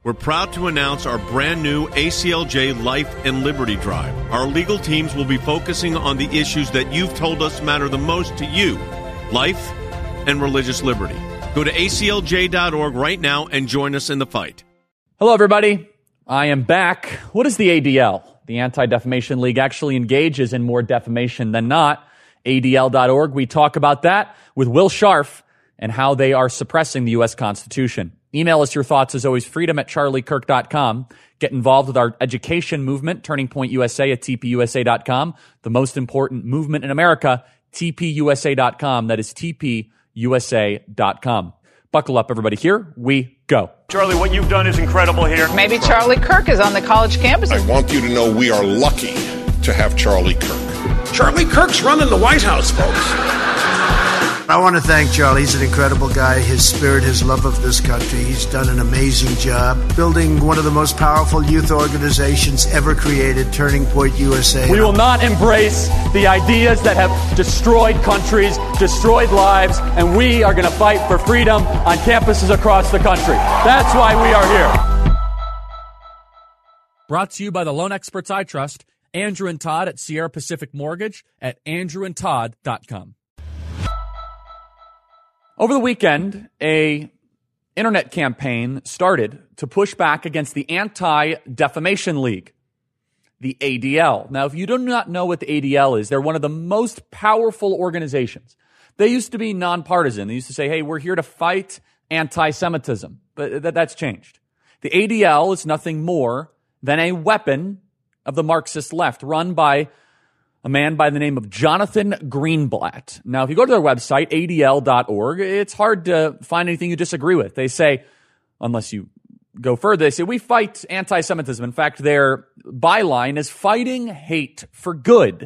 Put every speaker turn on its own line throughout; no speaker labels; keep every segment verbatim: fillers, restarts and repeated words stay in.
We're proud to announce our brand new A C L J Life and Liberty Drive. Our legal teams will be focusing on the issues that you've told us matter the most to you, life and religious liberty. Go to A C L J dot org right now and join us in the fight.
Hello, everybody. I am back. What is the A D L? The Anti-Defamation League actually engages in more defamation than not. A D L dot org. We talk about that with Will Scharf and how they are suppressing the U S Constitution. Email us your thoughts, as always, freedom at charlie kirk dot com. Get involved with our education movement, Turning Point U S A at T P U S A dot com. The most important movement in America, T P U S A dot com. That is T P U S A dot com. Buckle up, everybody. Here we go.
Charlie, what you've done is incredible here.
Maybe Charlie Kirk is on the college campus.
I want you to know we are lucky to have Charlie Kirk.
Charlie Kirk's running the White House, folks.
I want to thank Charlie. He's an incredible guy. His spirit, his love of this country. He's done an amazing job building one of the most powerful youth organizations ever created, Turning Point U S A.
We will not embrace the ideas that have destroyed countries, destroyed lives, and we are going to fight for freedom on campuses across the country. That's why we are here. Brought to you by the loan experts I trust, Andrew and Todd at Sierra Pacific Mortgage at andrew and todd dot com. Over the weekend, a internet campaign started to push back against the Anti-Defamation League, the A D L. Now, if you do not know what the A D L is, they're one of the most powerful organizations. They used to be nonpartisan. They used to say, hey, we're here to fight anti-Semitism, but th- that's changed. The A D L is nothing more than a weapon of the Marxist left, run by a man by the name of Jonathan Greenblatt. Now, if you go to their website, A D L dot org, it's hard to find anything you disagree with. They say, unless you go further, they say, we fight anti-Semitism. In fact, their byline is fighting hate for good.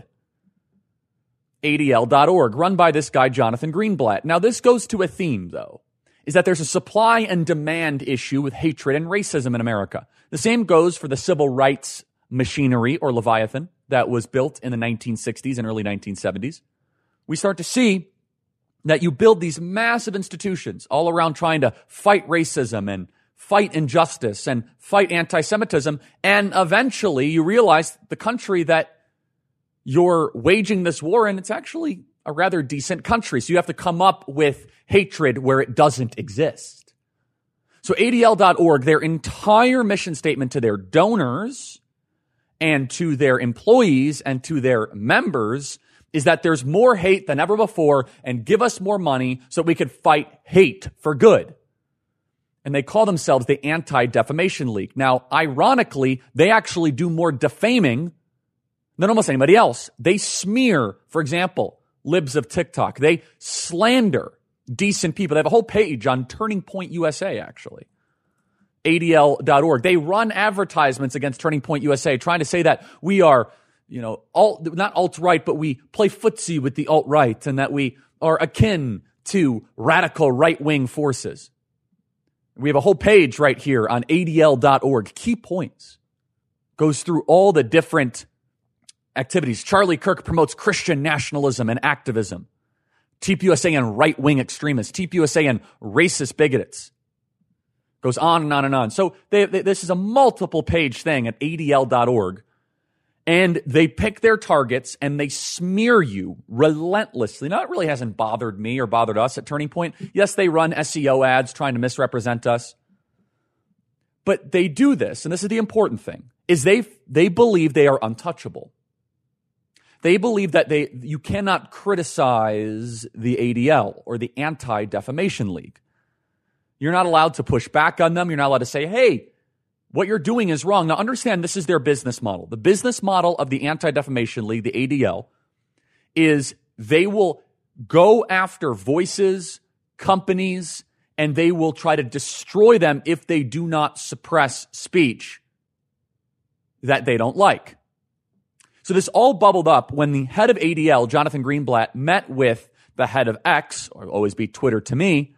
A D L dot org, run by this guy, Jonathan Greenblatt. Now, this goes to a theme, though, is that there's a supply and demand issue with hatred and racism in America. The same goes for the civil rights machinery, or Leviathan, that was built in the nineteen sixties and early nineteen seventies. We start to see that you build these massive institutions all around trying to fight racism and fight injustice and fight anti-Semitism, and eventually you realize the country that you're waging this war in, it's actually a rather decent country. So you have to come up with hatred where it doesn't exist. So A D L dot org, their entire mission statement to their donors and to their employees and to their members is that there's more hate than ever before, and give us more money so we can fight hate for good. And they call themselves the Anti-Defamation League. Now, ironically, they actually do more defaming than almost anybody else. They smear, for example, libs of TikTok. They slander decent people. They have a whole page on Turning Point U S A, actually. A D L dot org. They run advertisements against Turning Point U S A, trying to say that we are, you know, alt, not alt-right, but we play footsie with the alt-right, and that we are akin to radical right-wing forces. We have a whole page right here on A D L dot org. Key points. Goes through all the different activities. Charlie Kirk promotes Christian nationalism and activism. T P U S A and right-wing extremists. T P U S A and racist bigots. Goes on and on and on. So they, they, this is a multiple page thing at A D L dot org. And they pick their targets and they smear you relentlessly. Now, it really hasn't bothered me or bothered us at Turning Point. Yes, they run S E O ads trying to misrepresent us. But they do this, and this is the important thing, is they they believe they are untouchable. They believe that they you cannot criticize the A D L or the Anti-Defamation League. You're not allowed to push back on them. You're not allowed to say, hey, what you're doing is wrong. Now, understand, this is their business model. The business model of the Anti-Defamation League, the A D L, is they will go after voices, companies, and they will try to destroy them if they do not suppress speech that they don't like. So this all bubbled up when the head of A D L, Jonathan Greenblatt, met with the head of X, or always be Twitter to me,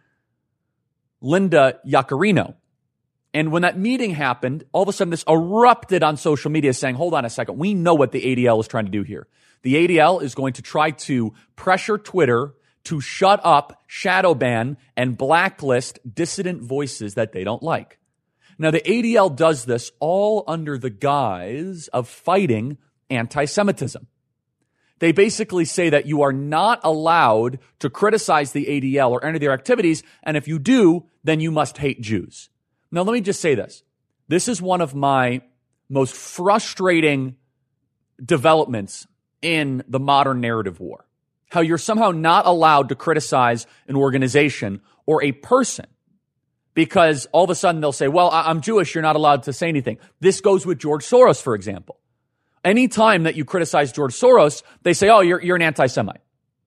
Linda Yaccarino. And when that meeting happened, all of a sudden this erupted on social media saying, hold on a second, we know what the A D L is trying to do here. The A D L is going to try to pressure Twitter to shut up, shadow ban, and blacklist dissident voices that they don't like. Now, the A D L does this all under the guise of fighting anti-Semitism. They basically say that you are not allowed to criticize the A D L or any of their activities, and if you do, then you must hate Jews. Now, let me just say this. This is one of my most frustrating developments in the modern narrative war. How you're somehow not allowed to criticize an organization or a person because all of a sudden they'll say, well, I'm Jewish, you're not allowed to say anything. This goes with George Soros, for example. Anytime that you criticize George Soros, they say, oh, you're, you're an anti-Semite.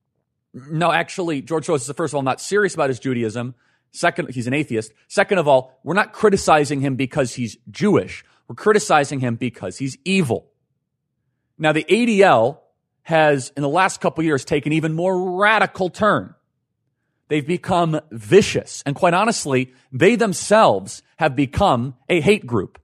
No, actually, George Soros is, first of all, not serious about his Judaism. Second, he's an atheist. Second of all, we're not criticizing him because he's Jewish. We're criticizing him because he's evil. Now, the A D L has, in the last couple of years, taken an even more radical turn. They've become vicious. And quite honestly, they themselves have become a hate group.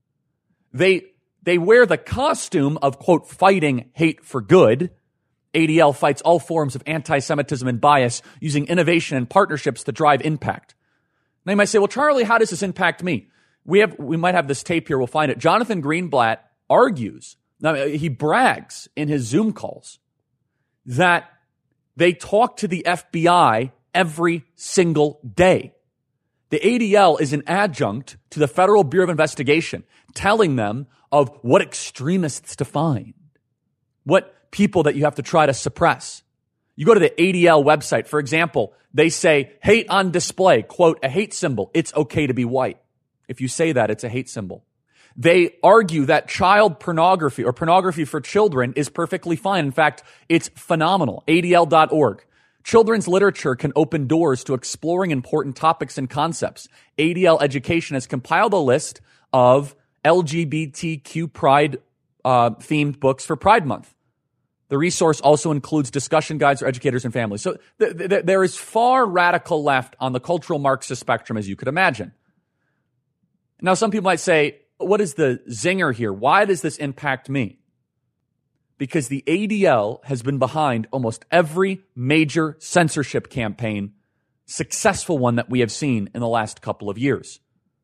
They, they wear the costume of, quote, fighting hate for good. A D L fights all forms of anti-Semitism and bias using innovation and partnerships to drive impact. Now you might say, well, Charlie, how does this impact me? We have, we might have this tape here. We'll find it. Jonathan Greenblatt argues, now he brags in his Zoom calls that they talk to the F B I every single day. The A D L is an adjunct to the Federal Bureau of Investigation, telling them of what extremists to find, what people that you have to try to suppress. You go to the A D L website, for example, they say hate on display, quote, a hate symbol. It's okay to be white. If you say that, it's a hate symbol. They argue that child pornography or pornography for children is perfectly fine. In fact, it's phenomenal. A D L dot org. Children's literature can open doors to exploring important topics and concepts. A D L Education has compiled a list of L G B T Q pride uh, themed books for Pride Month. The resource also includes discussion guides for educators and families. So th- th- there is far radical left on the cultural Marxist spectrum, as you could imagine. Now, some people might say, what is the zinger here? Why does this impact me? Because the A D L has been behind almost every major censorship campaign, successful one that we have seen in the last couple of years.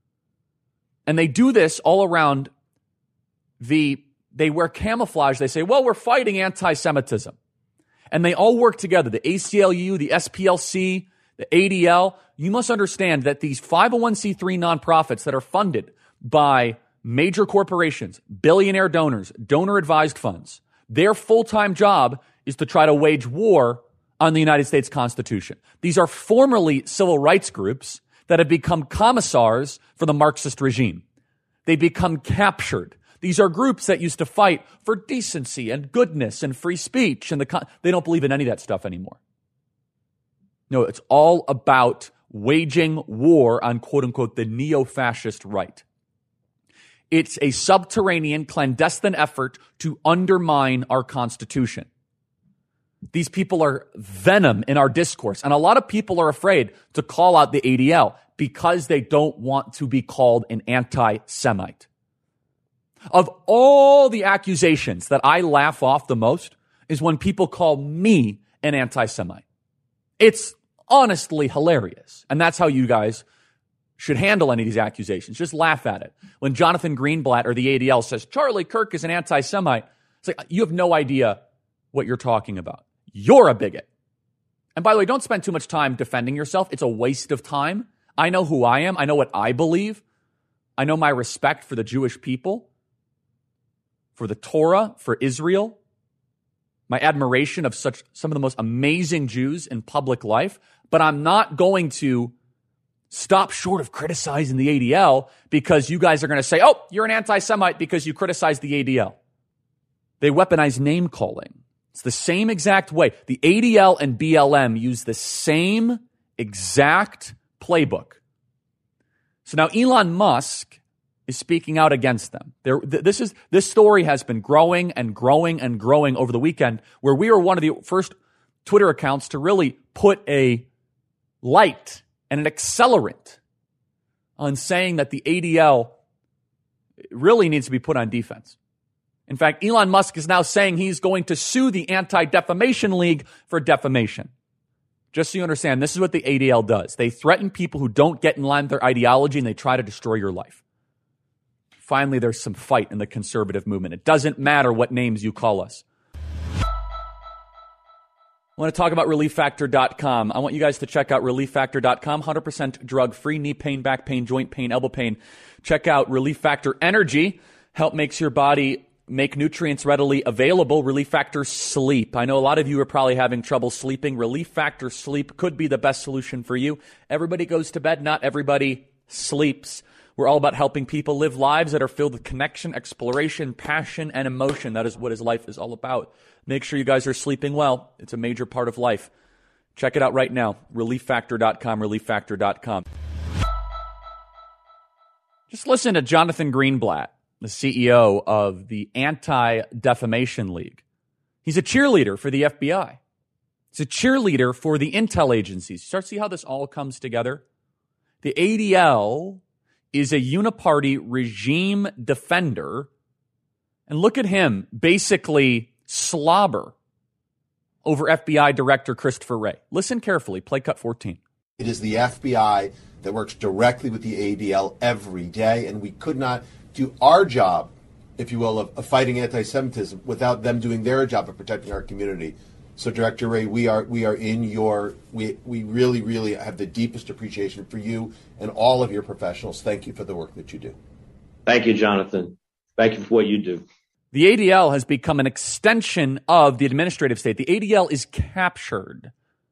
And they do this all around the, they wear camouflage. They say, well, we're fighting anti-Semitism. And they all work together. The A C L U, the S P L C, the A D L. You must understand that these five oh one c three nonprofits that are funded by major corporations, billionaire donors, donor-advised funds, their full-time job is to try to wage war on the United States Constitution. These are formerly civil rights groups that have become commissars for the Marxist regime. They become captured. These are groups that used to fight for decency and goodness and free speech, and the con- they don't believe in any of that stuff anymore. No, it's all about waging war on, quote-unquote, the neo-fascist right. It's a subterranean, clandestine effort to undermine our Constitution. These people are venom in our discourse, and a lot of people are afraid to call out the A D L because they don't want to be called an anti-Semite. Of all the accusations that I laugh off the most is when people call me an anti-Semite. It's honestly hilarious, and that's how you guys should handle any of these accusations. Just laugh at it. When Jonathan Greenblatt or the A D L says, Charlie Kirk is an anti-Semite, it's like, you have no idea what you're talking about. You're a bigot. And by the way, don't spend too much time defending yourself. It's a waste of time. I know who I am. I know what I believe. I know my respect for the Jewish people, for the Torah, for Israel, my admiration of such some of the most amazing Jews in public life. But I'm not going to stop short of criticizing the A D L because you guys are going to say, oh, you're an anti-Semite because you criticize the A D L. They weaponize name calling. It's the same exact way. The A D L and B L M use the same exact playbook. So now Elon Musk is speaking out against them. There, this is this story has been growing and growing and growing over the weekend, where we were one of the first Twitter accounts to really put a light and an accelerant on saying that the A D L really needs to be put on defense. In fact, Elon Musk is now saying he's going to sue the Anti-Defamation League for defamation. Just so you understand, this is what the A D L does. They threaten people who don't get in line with their ideology, and they try to destroy your life. Finally, there's some fight in the conservative movement. It doesn't matter what names you call us. I want to talk about relief factor dot com. I want you guys to check out relief factor dot com. one hundred percent drug-free, knee pain, back pain, joint pain, elbow pain. Check out Relief Factor Energy. Help makes your body make nutrients readily available. Relief Factor Sleep. I know a lot of you are probably having trouble sleeping. Relief Factor Sleep could be the best solution for you. Everybody goes to bed. Not everybody sleeps. We're all about helping people live lives that are filled with connection, exploration, passion, and emotion. That is what his life is all about. Make sure you guys are sleeping well. It's a major part of life. Check it out right now. relief factor dot com, relief factor dot com. Just listen to Jonathan Greenblatt, the C E O of the Anti-Defamation League. He's a cheerleader for the F B I. He's a cheerleader for the intel agencies. Start to see how this all comes together. The A D L is a uniparty regime defender. And look at him basically slobber over F B I Director Christopher Wray. Listen carefully. Play cut fourteen.
It is the F B I that works directly with the A D L every day, and we could not do our job, if you will, of, of fighting anti-Semitism without them doing their job of protecting our community. So, Director Wray, we are we are in your we we really really have the deepest appreciation for you and all of your professionals. Thank you for the work that you do.
Thank you, Jonathan. Thank you for what you do.
The A D L has become an extension of the administrative state. The A D L is captured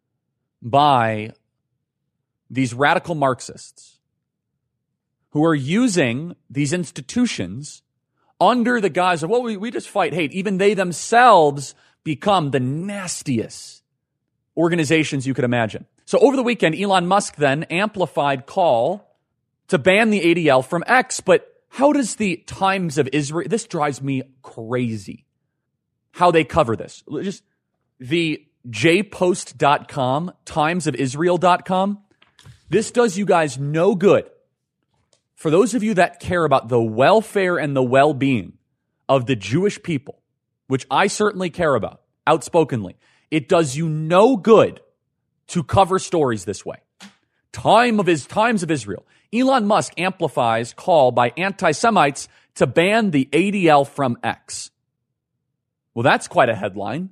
by these radical Marxists who are using these institutions under the guise of, well, we, we just fight hate. Even they themselves become the nastiest organizations you could imagine. So over the weekend, Elon Musk then amplified call to ban the A D L from X, but how does the Times of Israel, this drives me crazy, how they cover this. Just the j post dot com, times of israel dot com, this does you guys no good. For those of you that care about the welfare and the well-being of the Jewish people, which I certainly care about, outspokenly, it does you no good to cover stories this way. Time of his Times of Israel. Elon Musk amplifies call by anti-Semites to ban the A D L from X. Well, that's quite a headline.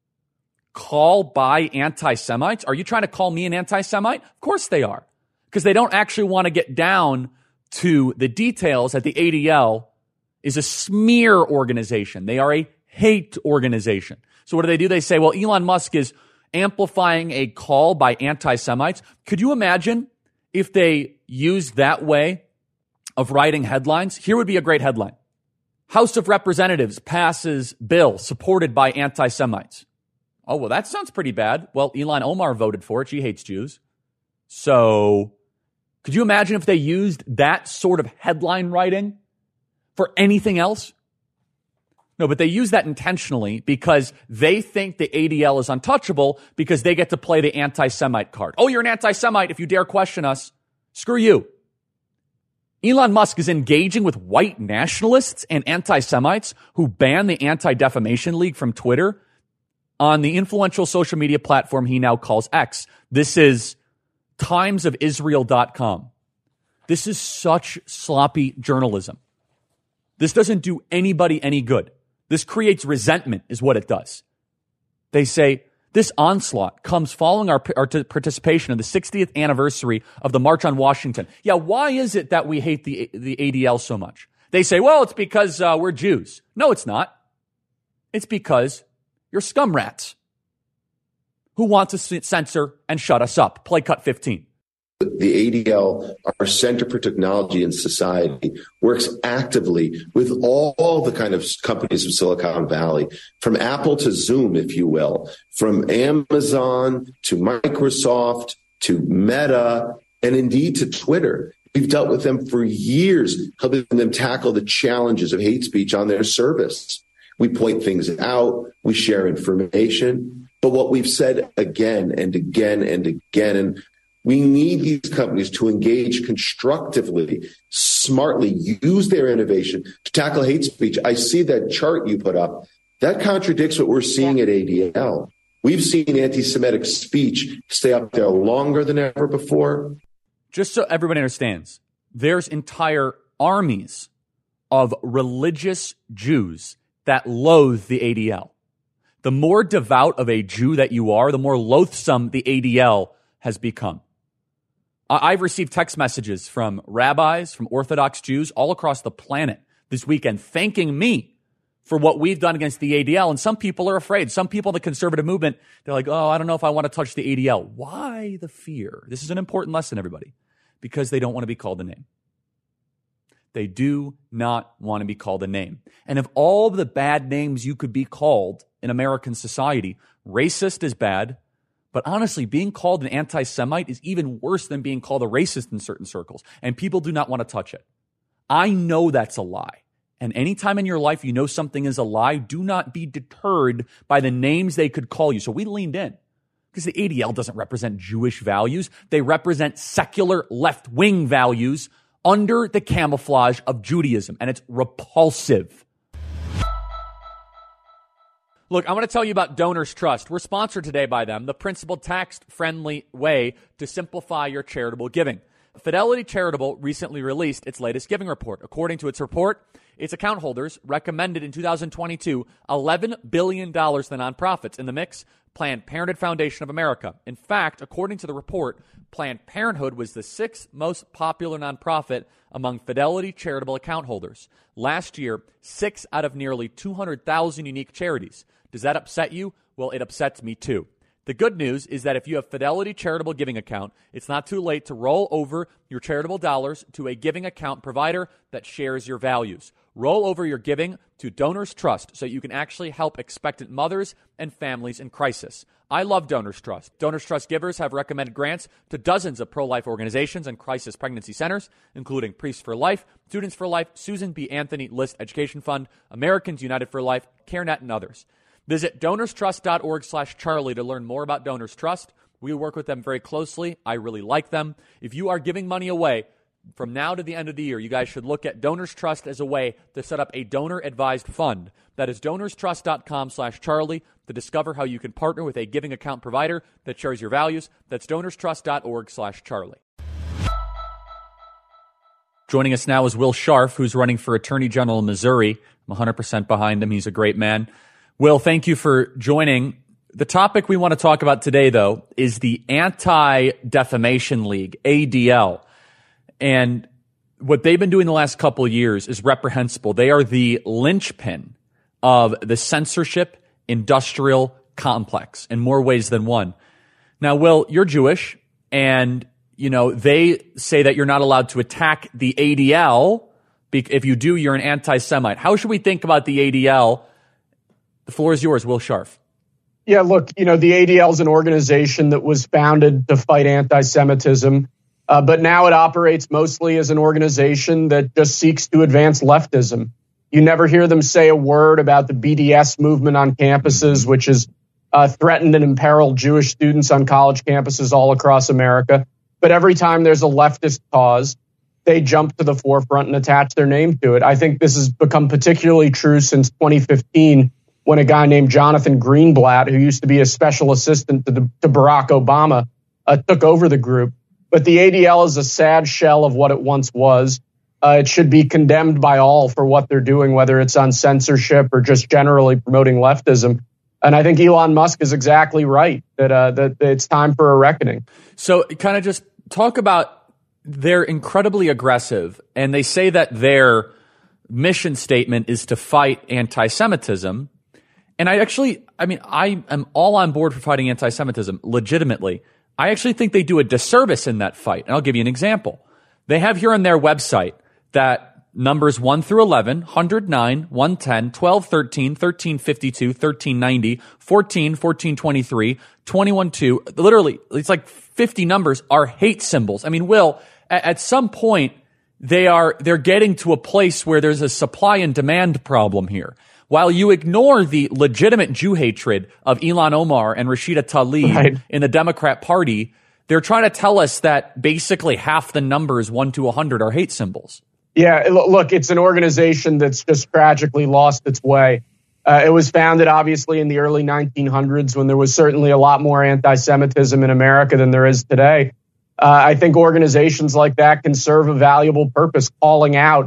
Call by anti-Semites? Are you trying to call me an anti-Semite? Of course they are. Because they don't actually want to get down to the details that the A D L is a smear organization. They are a hate organization. So what do they do? They say, well, Elon Musk is amplifying a call by anti-Semites. Could you imagine if they used that way of writing headlines? Here would be a great headline. House of Representatives passes bill supported by anti-Semites. Oh, well, that sounds pretty bad. Well, Ilhan Omar voted for it. She hates Jews. So could you imagine if they used that sort of headline writing for anything else? No, but they use that intentionally because they think the A D L is untouchable because they get to play the anti-Semite card. Oh, you're an anti-Semite if you dare question us. Screw you. Elon Musk is engaging with white nationalists and anti-Semites who ban the Anti-Defamation League from Twitter on the influential social media platform he now calls X. This is times of israel dot com. This is such sloppy journalism. This doesn't do anybody any good. This creates resentment is what it does. They say, this onslaught comes following our, our participation in the sixtieth anniversary of the March on Washington. Yeah, why is it that we hate the, the A D L so much? They say, well, it's because uh, we're Jews. No, it's not. It's because you're scum rats who want to censor and shut us up. Play cut fifteen.
The A D L, our Center for Technology and Society, works actively with all the kind of companies of Silicon Valley, from Apple to Zoom, if you will, from Amazon to Microsoft to Meta, and indeed to Twitter. We've dealt with them for years, helping them tackle the challenges of hate speech on their service. We point things out, we share information, but what we've said again and again and again, and we need these companies to engage constructively, smartly, use their innovation to tackle hate speech. I see that chart you put up. That contradicts what we're seeing at A D L. We've seen anti-Semitic speech stay up there longer than ever before.
Just so everybody understands, there's entire armies of religious Jews that loathe the A D L. The more devout of a Jew that you are, the more loathsome the A D L has become. I've received text messages from rabbis, from Orthodox Jews all across the planet this weekend thanking me for what we've done against the A D L. And some people are afraid. Some people in the conservative movement, they're like, oh, I don't know if I want to touch the A D L. Why the fear? This is an important lesson, everybody, because they don't want to be called a name. They do not want to be called a name. And of all of the bad names you could be called in American society, racist is bad. But honestly, being called an anti-Semite is even worse than being called a racist in certain circles. And people do not want to touch it. I know that's a lie. And anytime in your life you know something is a lie, do not be deterred by the names they could call you. So we leaned in because the A D L doesn't represent Jewish values. They represent secular left-wing values under the camouflage of Judaism. And it's repulsive. Look, I want to tell you about Donors Trust. We're sponsored today by them, the principled, tax-friendly way to simplify your charitable giving. Fidelity Charitable recently released its latest giving report. According to its report, its account holders recommended in two thousand twenty-two eleven billion dollars to nonprofits. In the mix, Planned Parenthood Foundation of America. In fact, according to the report, Planned Parenthood was the sixth most popular nonprofit among Fidelity Charitable account holders. Last year, six out of nearly two hundred thousand unique charities. Does that upset you? Well, it upsets me too. The good news is that if you have Fidelity Charitable Giving Account, it's not too late to roll over your charitable dollars to a giving account provider that shares your values. Roll over your giving to Donors Trust so you can actually help expectant mothers and families in crisis. I love Donors Trust. Donors Trust givers have recommended grants to dozens of pro-life organizations and crisis pregnancy centers, including Priests for Life, Students for Life, Susan B. Anthony List Education Fund, Americans United for Life, CareNet, and others. Visit donorstrust.org slash Charlie to learn more about Donors Trust. We work with them very closely. I really like them. If you are giving money away from now to the end of the year, you guys should look at Donors Trust as a way to set up a donor-advised fund. That is donorstrust.com slash Charlie to discover how you can partner with a giving account provider that shares your values. That's donorstrust.org slash Charlie. Joining us now is Will Scharf, who's running for Attorney General in Missouri. I'm one hundred percent behind him. He's a great man. Will, thank you for joining. The topic we want to talk about today, though, is the Anti-Defamation League, A D L. And what they've been doing the last couple of years is reprehensible. They are the linchpin of the censorship industrial complex in more ways than one. Now, Will, you're Jewish, and, you know, they say that you're not allowed to attack the A D L. If you do, you're an anti-Semite. How should we think about the A D L? The floor is yours, Will Scharf.
Yeah, look, you know, the A D L is an organization that was founded to fight anti-Semitism, uh, but now it operates mostly as an organization that just seeks to advance leftism. You never hear them say a word about the B D S movement on campuses, which has uh, threatened and imperiled Jewish students on college campuses all across America. But every time there's a leftist cause, they jump to the forefront and attach their name to it. I think this has become particularly true since twenty fifteen, when a guy named Jonathan Greenblatt, who used to be a special assistant to, the, to Barack Obama, uh, took over the group. But the A D L is a sad shell of what it once was. Uh, it should be condemned by all for what they're doing, whether it's on censorship or just generally promoting leftism. And I think Elon Musk is exactly right that, uh, that it's time for a reckoning.
So kind of just talk about, they're incredibly aggressive, and they say that their mission statement is to fight anti-Semitism. And I actually, I mean, I am all on board for fighting anti-Semitism legitimately. I actually think they do a disservice in that fight. And I'll give you an example. They have here on their website that numbers one through eleven, one oh nine, one ten, twelve thirteen, thirteen fifty-two, thirteen ninety, fourteen, fourteen twenty-three, twenty-one two, literally, it's like fifty numbers are hate symbols. I mean, Will, at, at some point, they are, they're getting to a place where there's a supply and demand problem here. While you ignore the legitimate Jew hatred of Ilhan Omar and Rashida Tlaib right. in the Democrat Party, they're trying to tell us that basically half the numbers one to one hundred are hate symbols.
Yeah, look, it's an organization that's just tragically lost its way. Uh, it was founded, obviously, in the early nineteen hundreds when there was certainly a lot more anti-Semitism in America than there is today. Uh, I think organizations like that can serve a valuable purpose, calling out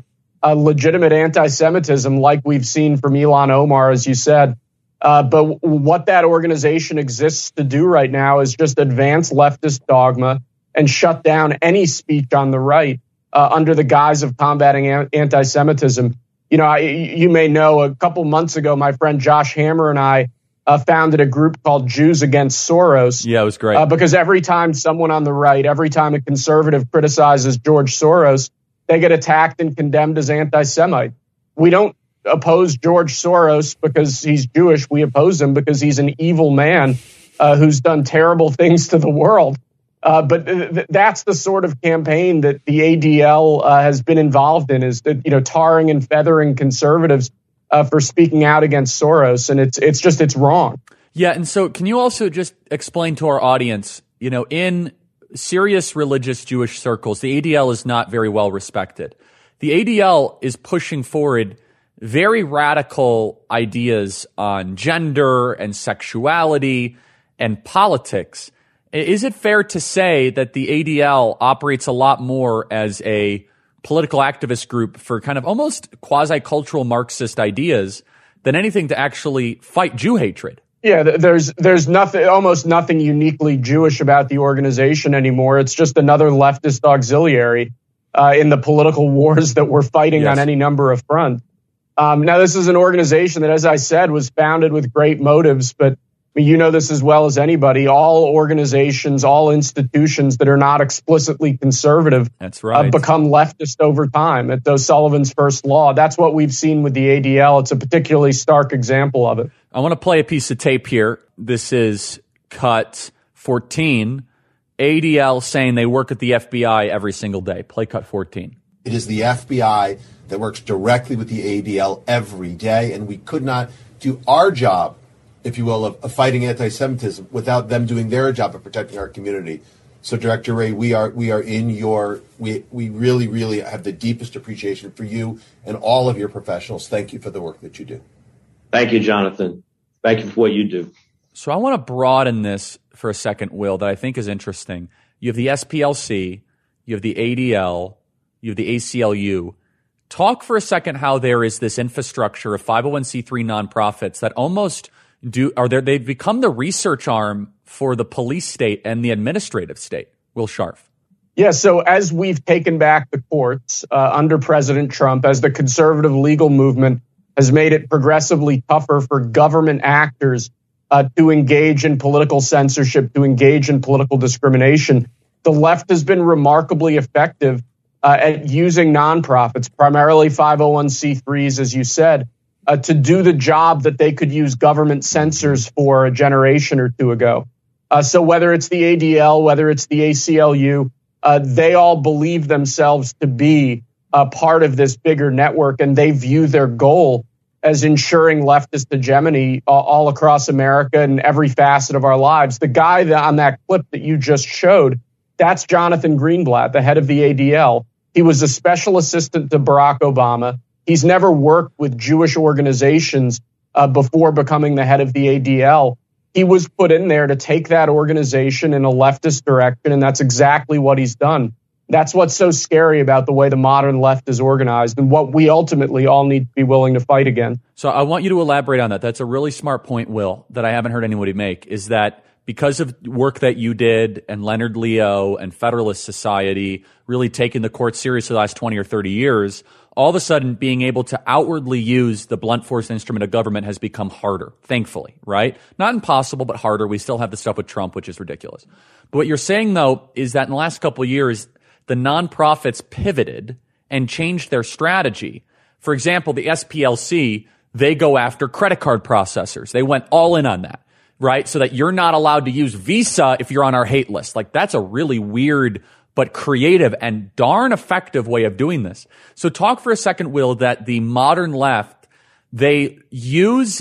uh, legitimate anti-Semitism like we've seen from Ilhan Omar, as you said. Uh, but w- what that organization exists to do right now is just advance leftist dogma and shut down any speech on the right uh, under the guise of combating a- anti-Semitism. You know, I, you may know a couple months ago, my friend Josh Hammer and I uh, founded a group called Jews Against Soros.
Yeah, it was great.
Uh, because every time someone on the right, every time a conservative criticizes George Soros, they get attacked and condemned as anti-Semite. We don't oppose George Soros because he's Jewish. We oppose him because he's an evil man uh, who's done terrible things to the world. Uh, but th- that's the sort of campaign that the A D L uh, has been involved in, is that, you know, tarring and feathering conservatives uh, for speaking out against Soros. And it's it's just it's wrong.
Yeah. And so can you also just explain to our audience, you know, in serious religious Jewish circles, the A D L is not very well respected. The A D L is pushing forward very radical ideas on gender and sexuality and politics. Is it fair to say that the A D L operates a lot more as a political activist group for kind of almost quasi-cultural Marxist ideas than anything to actually fight Jew hatred?
Yeah, there's there's nothing, almost nothing uniquely Jewish about the organization anymore. It's just another leftist auxiliary uh, in the political wars that we're fighting yes. on any number of fronts. Um, now, this is an organization that, as I said, was founded with great motives, but I mean, you know this as well as anybody. All organizations, all institutions that are not explicitly conservative
That's right.
uh, become leftist over time. It's O'Sullivan's first law. That's what we've seen with the A D L. It's a particularly stark example of it.
I want to play a piece of tape here. This is cut fourteen. A D L saying they work at the F B I every single day. Play cut fourteen.
It is the F B I that works directly with the A D L every day, and we could not do our job, if you will, of, of fighting anti-Semitism without them doing their job of protecting our community. So, Director Wray, we are we are in your we we really really have the deepest appreciation for you and all of your professionals. Thank you for the work that you do.
Thank you, Jonathan. Thank you for what you do.
So I want to broaden this for a second, Will, that I think is interesting. You have the S P L C, you have the A D L, you have the A C L U. Talk for a second how there is this infrastructure of five oh one c three nonprofits that almost do are there they've become the research arm for the police state and the administrative state. Will Scharf.
Yeah, so as we've taken back the courts uh, under President Trump, as the conservative legal movement has made it progressively tougher for government actors uh, to engage in political censorship, to engage in political discrimination, the left has been remarkably effective uh, at using nonprofits, primarily five oh one c threes, as you said, uh, to do the job that they could use government censors for a generation or two ago. Uh, so whether it's the A D L, whether it's the A C L U, uh, they all believe themselves to be a part of this bigger network, and they view their goal as ensuring leftist hegemony all, all across America and every facet of our lives. The guy that, on that clip that you just showed, that's Jonathan Greenblatt, the head of the A D L. He was a special assistant to Barack Obama. He's never worked with Jewish organizations uh, before becoming the head of the A D L. He was put in there to take that organization in a leftist direction, and that's exactly what he's done. That's what's so scary about the way the modern left is organized and what we ultimately all need to be willing to fight against.
So I want you to elaborate on that. That's a really smart point, Will, that I haven't heard anybody make, is that because of work that you did and Leonard Leo and Federalist Society really taking the court seriously the last twenty or thirty years, all of a sudden being able to outwardly use the blunt force instrument of government has become harder, thankfully, right? Not impossible, but harder. We still have the stuff with Trump, which is ridiculous. But what you're saying, though, is that in the last couple of years, the nonprofits pivoted and changed their strategy. For example, the S P L C, they go after credit card processors. They went all in on that, right? So that you're not allowed to use Visa if you're on our hate list. Like, that's a really weird but creative and darn effective way of doing this. So talk for a second, Will, that the modern left, they use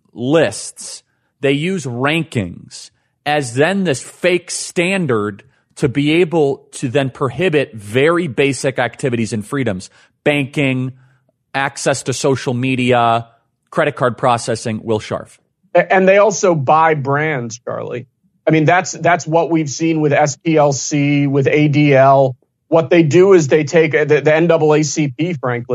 lists, they use rankings as then this fake standard to be able to then prohibit very basic activities and freedoms, banking, access to social media, credit card processing. Will Scharf.
And they also buy brands, Charlie. I mean, that's that's what we've seen with S P L C, with A D L. What they do is they take the, the N double A C P, frankly.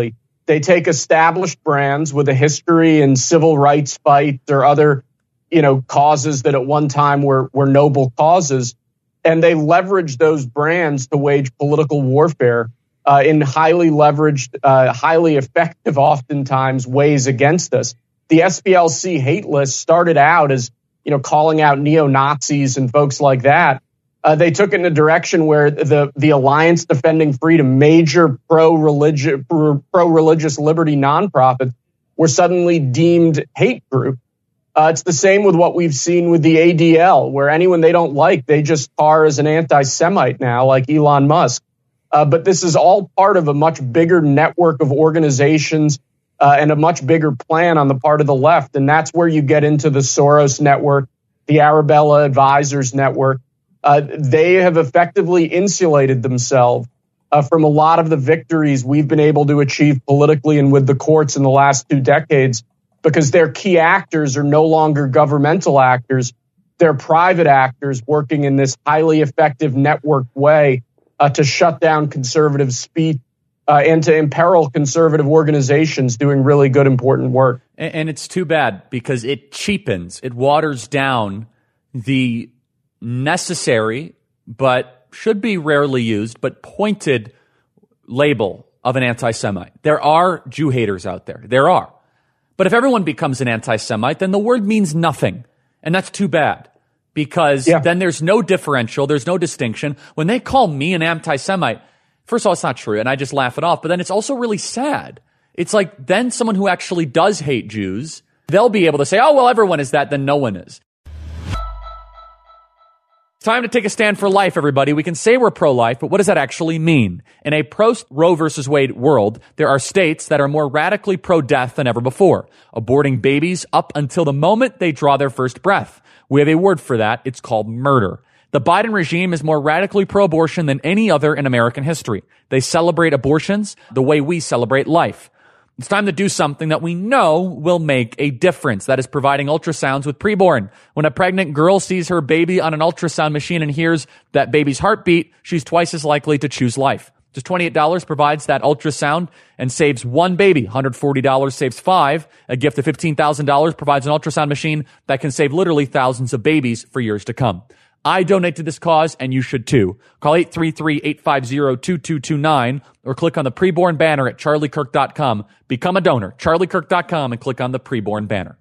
They take established brands with a history in civil rights fights or other, you know, causes that at one time were, were noble causes, and they leverage those brands to wage political warfare uh, in highly leveraged, uh, highly effective, oftentimes, ways against us. The S P L C hate list started out as, you know, calling out neo-Nazis and folks like that. Uh, they took it in a direction where the, the Alliance Defending Freedom, major pro-religious, pro-religious liberty nonprofits, were suddenly deemed hate group. Uh, it's the same with what we've seen with the A D L, where anyone they don't like, they just tar as an anti-Semite now, like Elon Musk. Uh, but this is all part of a much bigger network of organizations uh, and a much bigger plan on the part of the left. And that's where you get into the Soros network, the Arabella Advisors network. Uh, they have effectively insulated themselves uh, from a lot of the victories we've been able to achieve politically and with the courts in the last two decades, because their key actors are no longer governmental actors. They're private actors working in this highly effective networked way uh, to shut down conservative speech uh, and to imperil conservative organizations doing really good, important work.
And, and it's too bad because it cheapens, it waters down the necessary, but should be rarely used, but pointed label of an anti-Semite. There are Jew haters out there. There are. But if everyone becomes an anti-Semite, then the word means nothing. And that's too bad because yeah. then there's no differential. There's no distinction. When they call me an anti-Semite, first of all, it's not true. And I just laugh it off. But then it's also really sad. It's like then someone who actually does hate Jews, they'll be able to say, oh, well, everyone is that. Then no one is. Time to take a stand for life, everybody. We can say we're pro-life, but what does that actually mean? In a post-Roe versus Wade world, there are states that are more radically pro-death than ever before, aborting babies up until the moment they draw their first breath. We have a word for that. It's called murder. The Biden regime is more radically pro-abortion than any other in American history. They celebrate abortions the way we celebrate life. It's time to do something that we know will make a difference. That is providing ultrasounds with preborn. When a pregnant girl sees her baby on an ultrasound machine and hears that baby's heartbeat, she's twice as likely to choose life. Just twenty-eight dollars provides that ultrasound and saves one baby. one hundred forty dollars saves five. A gift of fifteen thousand dollars provides an ultrasound machine that can save literally thousands of babies for years to come. I donate to this cause, and you should too. Call eight three three, eight five zero, two two two nine or click on the preborn banner at charlie kirk dot com. Become a donor, charlie kirk dot com, and click on the preborn banner.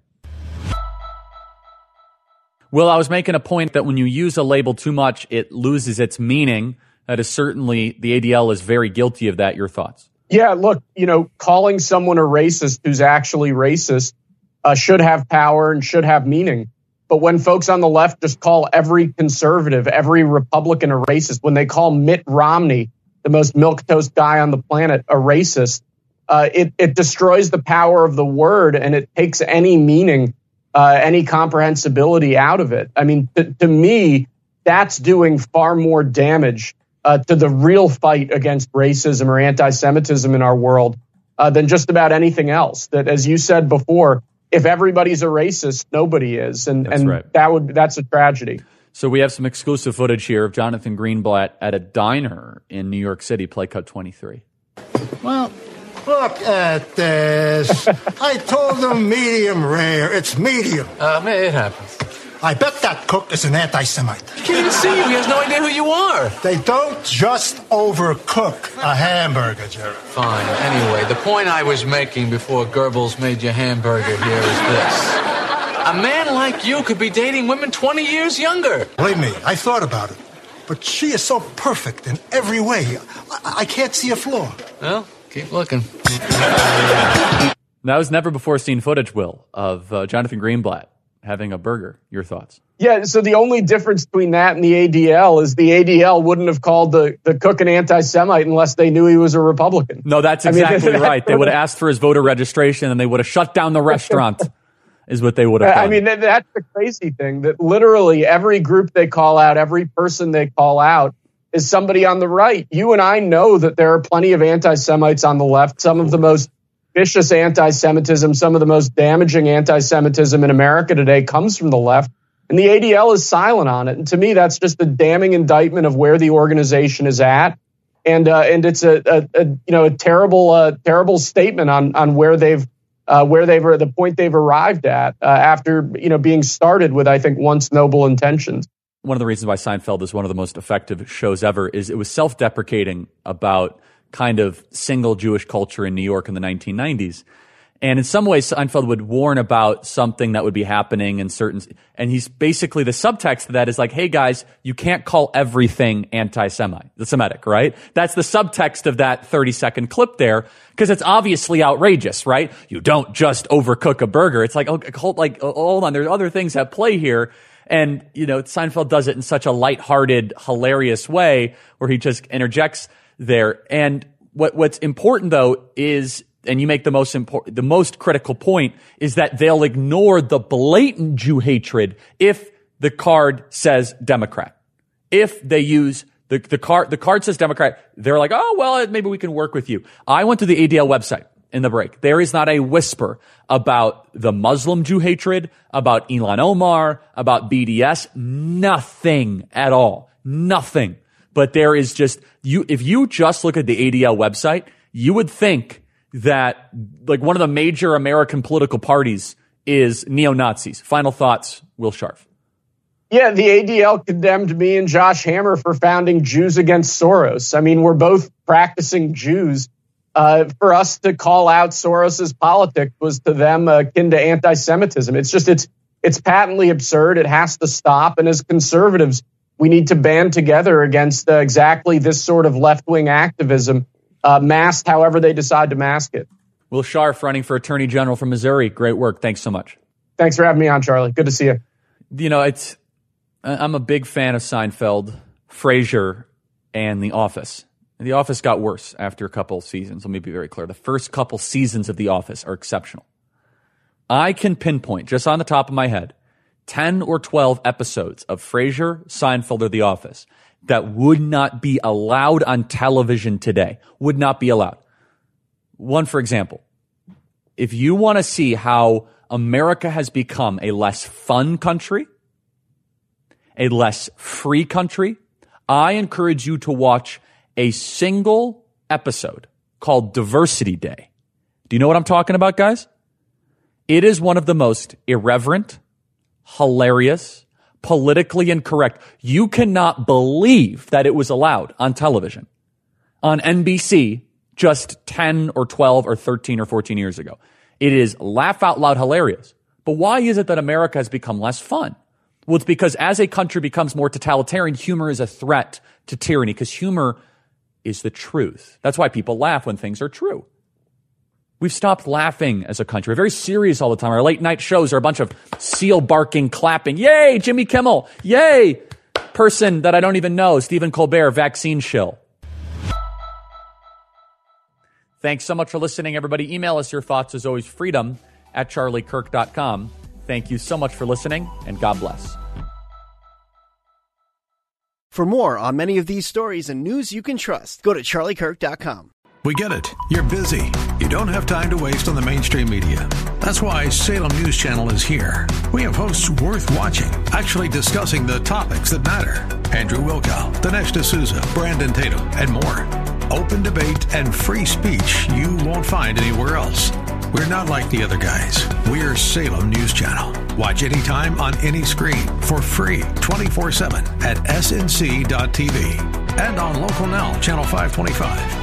Well, I was making a point that when you use a label too much, it loses its meaning. That is certainly, the A D L is very guilty of that. Your thoughts?
Yeah, look, you know, calling someone a racist who's actually racist uh, should have power and should have meaning. But when folks on the left just call every conservative, every Republican a racist, when they call Mitt Romney, the most milquetoast guy on the planet, a racist, uh, it, it destroys the power of the word and it takes any meaning, uh, any comprehensibility out of it. I mean, to, to me, that's doing far more damage uh, to the real fight against racism or anti-Semitism in our world uh, than just about anything else. That, as you said before, if everybody's a racist, nobody is. And,
that's
and
right.
that would that's a tragedy.
So we have some exclusive footage here of Jonathan Greenblatt at a diner in New York City. Play cut twenty-three.
Well, look at this. I told them medium rare. It's medium.
Uh, it happens.
I bet that cook is an anti-Semite.
He can't even see you. He has no idea who you are.
They don't just overcook a hamburger, Jerry.
Fine. Anyway, the point I was making before Goebbels made your hamburger here is this. A man like you could be dating women twenty years younger.
Believe me, I thought about it. But she is so perfect in every way. I, I can't see a flaw.
Well, keep looking.
That was never before seen footage, Will, of uh, Jonathan Greenblatt having a burger. Your thoughts?
Yeah, so the only difference between that and the A D L is the A D L wouldn't have called the, the cook an anti-Semite unless they knew he was a Republican.
No, that's exactly I mean, right. They would have asked for his voter registration and they would have shut down the restaurant, is what they would have done.
I mean, that's the crazy thing, that literally every group they call out, every person they call out is somebody on the right. You and I know that there are plenty of anti-Semites on the left, some of the most vicious anti-Semitism, some of the most damaging anti-Semitism in America today comes from the left. And the A D L is silent on it. And to me, that's just a damning indictment of where the organization is at. And uh, and it's a, a, a you know a terrible uh, terrible statement on on where they've uh, where they've the point they've arrived at uh, after you know being started with, I think, once noble intentions.
One of the reasons why Seinfeld is one of the most effective shows ever is it was self-deprecating about kind of single Jewish culture in New York in the nineteen nineties. And in some ways, Seinfeld would warn about something that would be happening in certain, and he's basically, the subtext of that is like, hey guys, you can't call everything anti-Semitic, right? That's the subtext of that thirty second clip there, because it's obviously outrageous, right? You don't just overcook a burger. It's like, oh, hold, like, hold on, there's other things at play here. And, you know, Seinfeld does it in such a lighthearted, hilarious way where he just interjects there. And what, what's important though is, and you make the most important, the most critical point is that they'll ignore the blatant Jew hatred if the card says Democrat. If they use the, the card, the card says Democrat, they're like, oh, well, maybe we can work with you. I went to the A D L website in the break. There is not a whisper about the Muslim Jew hatred, about Ilhan Omar, about B D S, nothing at all. Nothing. But there is just, you, if you just look at the A D L website, you would think that like one of the major American political parties is neo-Nazis. Final thoughts, Will Scharf.
Yeah, the A D L condemned me and Josh Hammer for founding Jews Against Soros. I mean, we're both practicing Jews. Uh, for us to call out Soros's politics was to them akin to anti-Semitism. It's just, it's it's patently absurd. It has to stop. And as conservatives, we need to band together against uh, exactly this sort of left-wing activism. Uh, masked however they decide to mask it.
Will Scharf, running for Attorney General from Missouri. Great work. Thanks so much.
Thanks for having me on, Charlie. Good to see you.
You know, it's I'm a big fan of Seinfeld, Frasier, and The Office. And The Office got worse after a couple seasons. Let me be very clear. The first couple seasons of The Office are exceptional. I can pinpoint, just on the top of my head, ten or twelve episodes of Frasier, Seinfeld, or The Office that would not be allowed on television today, would not be allowed. One, for example, if you want to see how America has become a less fun country, a less free country, I encourage you to watch a single episode called Diversity Day. Do you know what I'm talking about, guys? It is one of the most irreverent, hilarious, politically incorrect. You cannot believe that it was allowed on television, on N B C, just ten or twelve or thirteen or fourteen years ago. It is laugh out loud hilarious. But why is it that America has become less fun? Well, it's because as a country becomes more totalitarian, humor is a threat to tyranny, because humor is the truth. That's why people laugh when things are true. We've stopped laughing as a country. We're very serious all the time. Our late night shows are a bunch of seal barking, clapping. Yay, Jimmy Kimmel. Yay, person that I don't even know, Stephen Colbert, vaccine shill. Thanks so much for listening, everybody. Email us your thoughts, as always, freedom at charlie kirk dot com. Thank you so much for listening, and God bless.
For more on many of these stories and news you can trust, go to charlie kirk dot com.
We get it. You're busy. You don't have time to waste on the mainstream media. That's why Salem News Channel is here. We have hosts worth watching, actually discussing the topics that matter. Andrew Wilkow, Dinesh D'Souza, Brandon Tatum, and more. Open debate and free speech you won't find anywhere else. We're not like the other guys. We're Salem News Channel. Watch anytime on any screen for free twenty-four seven at S N C dot T V and on Local Now, Channel five twenty-five.